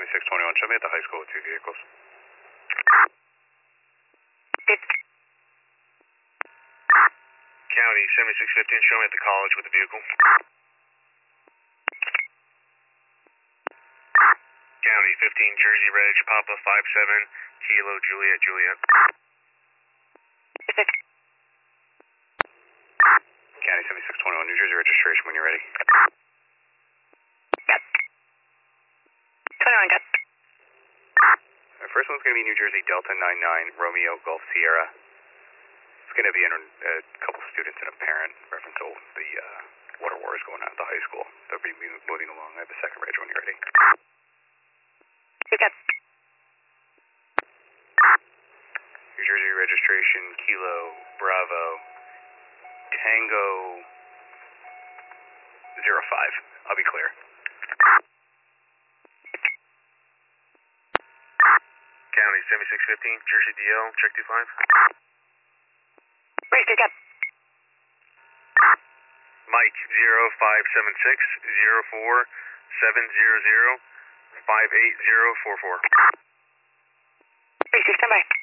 7621, show me at the high school with 2 vehicles. County 7615, show me at the college with a vehicle. County 15, Jersey Reg, Papa 57, Kilo Juliet Juliet. County 7621, New Jersey registration when you're ready. Yep. 21, good. The first one's going to be New Jersey Delta 99, Romeo Golf Sierra. It's going to be a couple students and a parent, reference to the water wars going on at the high school. They'll be moving along. I have the second reg when you're ready. You good. New Jersey registration, Kilo Bravo Tango 05. I'll be clear. County 7615, Jersey DL, check 25. Wait, you good. Mike 0576 04700 58044. Wait, stand by.